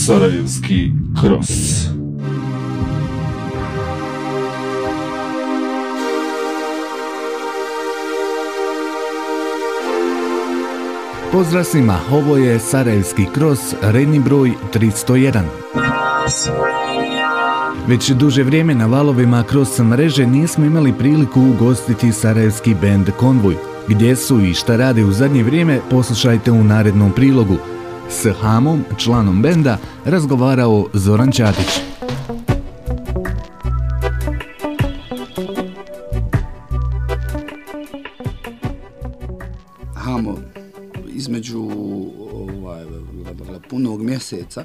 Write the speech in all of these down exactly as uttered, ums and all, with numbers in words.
Sarajevski Cross. Pozdrav svima, ovo je Sarajevski Cross, redni broj tristo jedan. Već duže vrijeme na valovima Cross mreže nismo imali priliku ugostiti sarajevski bend Konvoj. Gdje su i šta rade u zadnje vrijeme, poslušajte u narednom prilogu. S Hamom, članom benda, razgovarao Zoran Ćatić. Hamo, između ovaj, punog mjeseca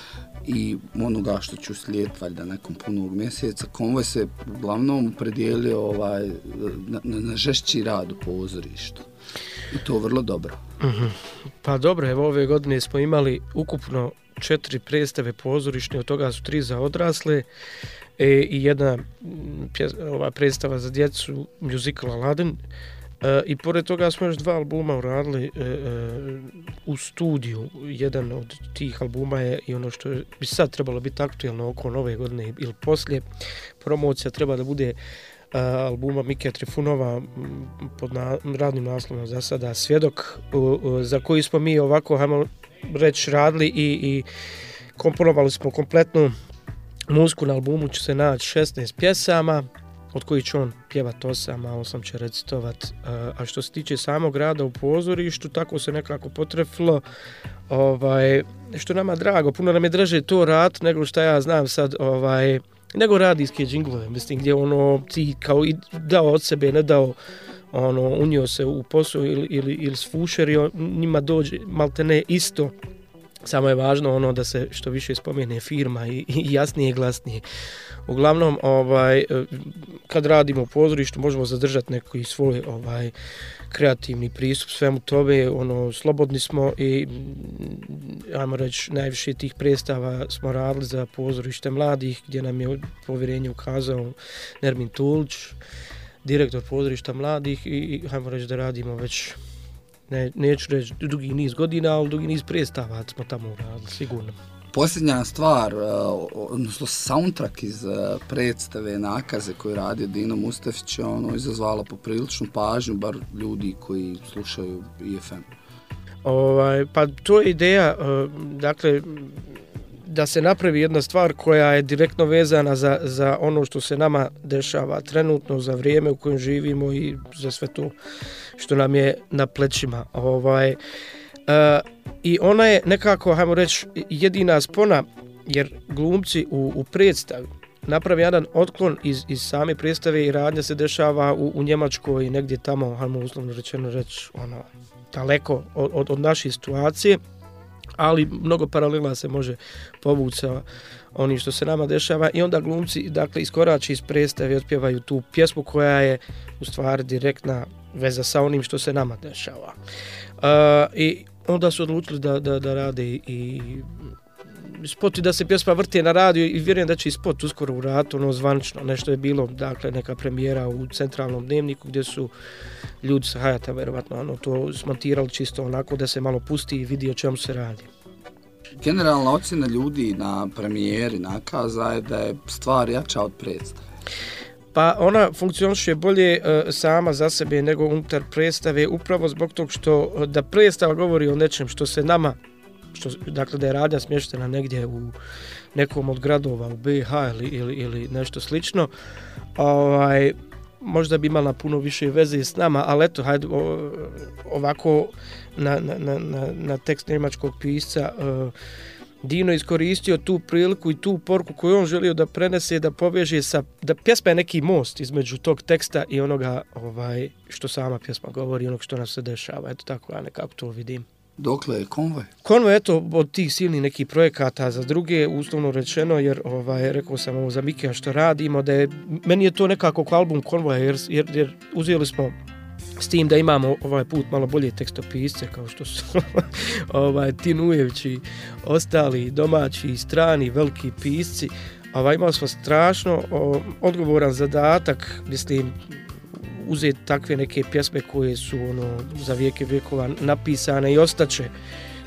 i onoga što ću slijediti valjda nakon punog mjeseca, Konvoj se uglavnom predijelio ovaj, na, na žešći rad u pozorištu. I to vrlo dobro. Mm-hmm. Pa dobro, evo ove godine smo imali ukupno četiri predstave pozorišne, od toga su tri za odrasle e, i jedna pjes, ova predstava za djecu, musical Aladdin. E, I pored toga smo još dva albuma uradili e, e, u studiju. Jedan od tih albuma je i ono što je, bi sad trebalo biti aktuelno oko nove godine ili poslije. Promocija treba da bude uh, albuma Mike Trifunova pod na, radnim naslovom za sada Svjedok, uh, uh, za koji smo mi ovako, hajmo reći, radili i, i komponovali smo kompletnu muziku. Na albumu će se naći šesnaest pjesama, od kojih će on pjevat osam, a osam će recitovat. A što se tiče samog rada u pozorištu, tako se nekako potrefilo, ovaj, što nama drago, puno nam je draže to rad nego što ja znam sad, ovaj, nego radijske džinglove, mislim, gdje ono ti kao i dao od sebe, ne dao, ono, unio se u posao ili, ili, ili sfušerio, njima dođe malte ne isto. Samo je važno ono da se što više spomene firma i, i jasnije i glasnije. Uglavnom, ovaj, kad radimo u pozorištu, možemo zadržati neki svoj ovaj, kreativni pristup svemu tome, ono, slobodni smo i, ajmo reći, najviše tih predstava smo radili za pozorište mladih, gdje nam je povjerenje ukazao Nermin Tulić, direktor pozorišta mladih, i, ajmo reći da radimo već, ne, neću reći dugi niz godina, ali dugi niz predstava smo tamo uradili, sigurno. Posljednja stvar, odnosno soundtrack iz predstave Nakaze koju radi Dino Mustafić, ono, izazvala popriličnu pažnju, bar ljudi koji slušaju I F M. Ovaj, pa to je ideja, dakle, da se napravi jedna stvar koja je direktno vezana za, za ono što se nama dešava trenutno, za vrijeme u kojem živimo i za sve to što nam je na plećima. Ovaj, uh, I ona je nekako, hajmo reći, jedina spona, jer glumci u, u predstavi napravi jedan otklon iz, iz same predstave i radnja se dešava u, u Njemačkoj i negdje tamo, hajmo uslovno rečeno reći, ono, daleko od, od, od naše situacije, ali mnogo paralela se može povući sa onim što se nama dešava i onda glumci, dakle, iskorači iz predstave i otpjevaju tu pjesmu koja je u stvari direktna veza sa onim što se nama dešava. Uh, I onda su odlučili da, da, da rade i spot i da se pjesma vrti na radiju i vjerujem da će i spot uskoro uraditi, ono, zvanično. Nešto je bilo, dakle, neka premijera u centralnom dnevniku gdje su ljudi sa Hayata verovatno ono, to smontirali čisto onako da se malo pusti i vidi o čemu se radi. Generalna ocjena ljudi na premijeri Nakaza je da je stvar jača od predstave. Pa ona funkcioniše bolje uh, sama za sebe nego unutar predstave, upravo zbog tog što da predstava govori o nečem što se nama, što, dakle da je radnja smještena negdje u nekom od gradova u B i H ili, ili, ili nešto slično, ovaj, možda bi imala puno više veze s nama, ali eto, hajde, o, ovako na, na, na, na tekst njemačkog pisca uh, Dino iskoristio tu priliku i tu poruku koju on želio da prenese, da poveže sa, da pjesma je neki most između tog teksta i onoga ovaj, što sama pjesma govori, onog što nam se dešava. Eto tako ja nekako to vidim. Dokle je Konvoj? Konvoj, eto, od tih silnih nekih projekata za druge, uslovno rečeno, jer ovaj, rekao sam ovo za Mikija što radimo, da je, meni je to nekako kao album Konvoja, jer, jer, jer uzeli smo s tim da imamo ovaj put malo bolje tekstopisce kao što su ovaj, Tin Ujević i ostali domaći i strani veliki pisci. Ovaj, imali smo strašno o, odgovoran zadatak, mislim, uzeti takve neke pjesme koje su ono, za vijeke vijekova napisane i ostaće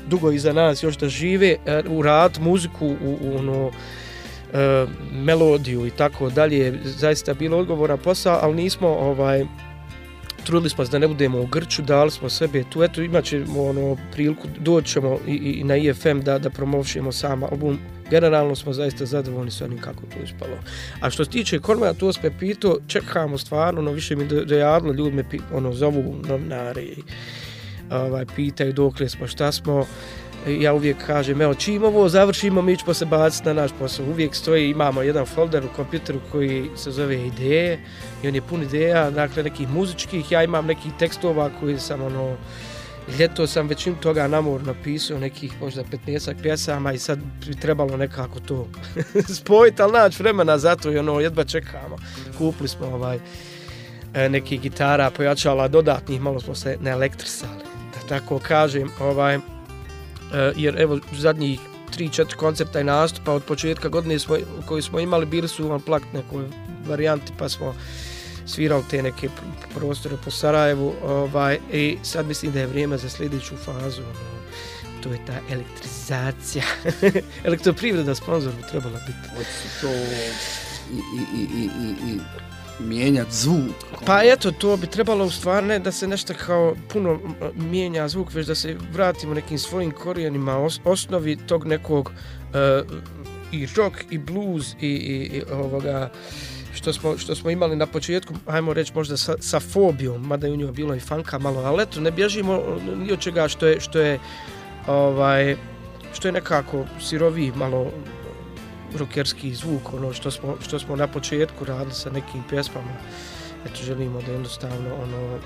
dugo iza nas još da žive, u rad, muziku, u, u ono, e, melodiju i tako dalje, zaista bilo odgovoran posao, ali nismo, ovaj, trudili smo se da ne budemo u grču, dali smo sebe tu, eto imat ćemo ono, priliku, doćemo i, i na I F M da, da promovišemo sam album. Generalno smo zaista zadovoljni s onim kako to ispalo. A što se tiče Kormana, to se pitao, čekamo stvarno, ono, više mi dojavilo, ljudi me ono, zovu novinari i ovaj, pitaju dokle smo, šta smo. Ja uvijek kažem, evo, čim ovo završimo, mi ćemo se baciti na naš posao. Uvijek stoji, imamo jedan folder u kompjuteru koji se zove ideje i on je pun ideja, dakle nekih muzičkih, ja imam nekih tekstova koji sam ono, ljeto sam većinu toga namor napisao, nekih možda petnaest pjesama i sad bi trebalo nekako to spojiti, ali naći vremena za to i ono, jedva čekamo. Kupili smo ovaj, nekih gitara, pojačala dodatnih, malo smo se naelektrisali, da tako kažem, ovaj, jer evo zadnjih tri četiri koncerta i nastupa od početka godine smo, koji smo imali bili su unplugged nekoj varijanti pa smo svirali te neke prostore po Sarajevu ovaj, i sad mislim da je vrijeme za sljedeću fazu, ono, to je ta elektrizacija. Elektroprivreda sponzor bi trebala biti. Hoće to i, i, i, i, i mijenjati zvuk. Pa eto, to bi trebalo u stvari ne da se nešto kao puno mijenja zvuk, već da se vratimo nekim svojim korijenima, os, osnovi tog nekog uh, i rock i blues i, i, i ovoga što smo, što smo imali na početku, ajmo reći možda sa, sa fobijom, mada je u njoj bilo i funka malo, ali eto, ne bježimo ni od čega što je, što je, ovaj, što je nekako siroviji malo rockerski zvuk, ono što smo, što smo na početku radili sa nekim pjesmama. Eto, želimo da jednostavno ono,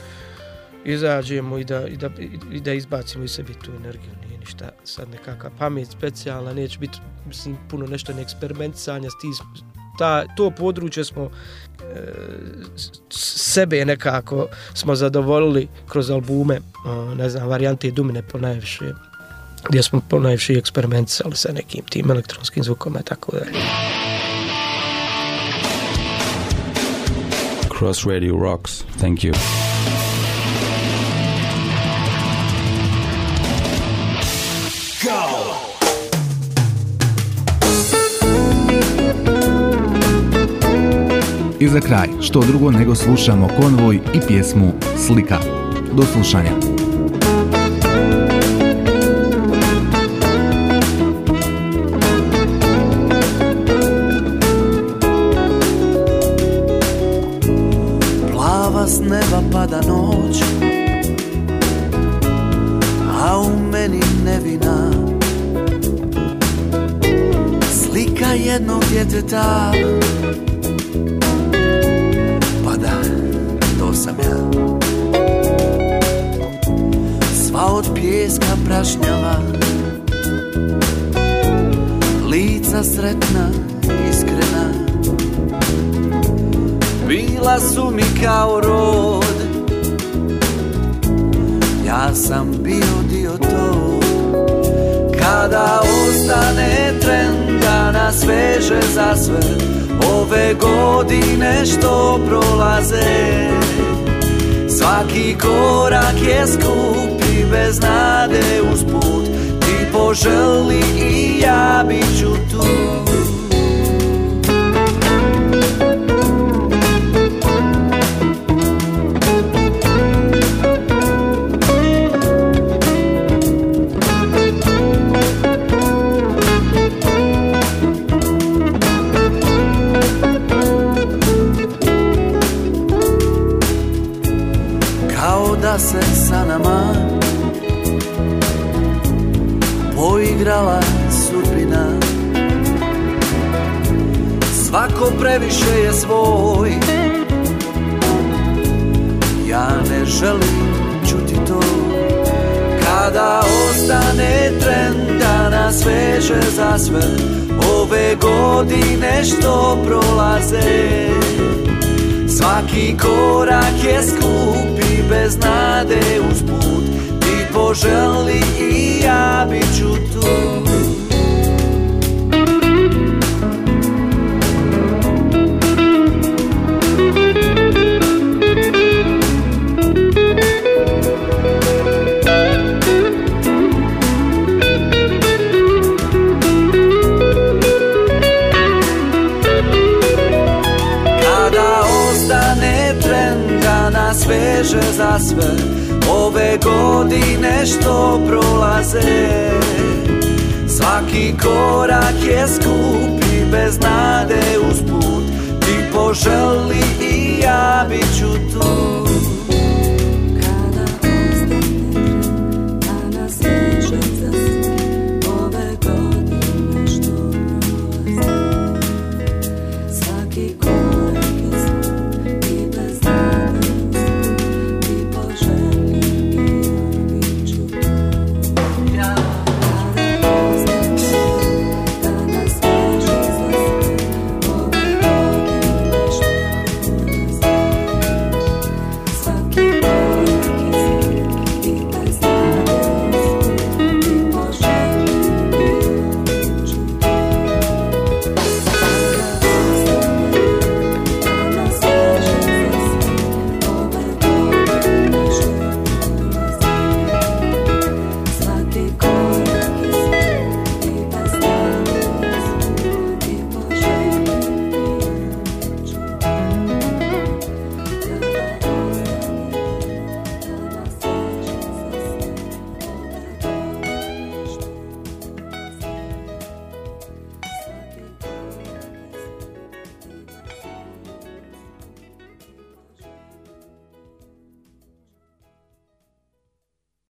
izađemo i da, i, da, i da izbacimo iz sebi tu energiju. Nije ništa sad nekakva pamet specijalna, neće biti mislim, puno nešto neeksperimentisanja s tim. Ta, to područje smo e, sebe nekako smo zadovoljili kroz albume, o, ne znam, varijante Dumine po najviše, gdje smo po najviše eksperimentisali sa nekim tim elektronskim zvukom i tako dalje. Cross Radio rocks. Thank you. Go! I za kraj, što drugo nego slušamo Konvoj i pjesmu Slika. Do slušanja. Plava s neba pada noć, a u meni nevina slika jednog djeteta. Pa da, to sam ja. Sva od pijeska prašnjava, lica sretna, iskrena, bila su mi kao rod. Ja sam bio dio tog. Kada ostane tren da nas veže za sve ove godine što prolaze, svaki korak je skup i bez nade usput. Ti poželi i ja bit ću tu. Da se sa nama poigrala sudbina, svako previše je svoj. Ja ne želim čuti to. Kada ostane tren da nas veže za sve ove godine što prolaze, svaki korak je skup i bez nade usput. Ti poželi i ja bit ću tu. za sve ove godine što prolaze. Svaki korak je skup i bez nade usput, ti poželi i ja bit ću tu.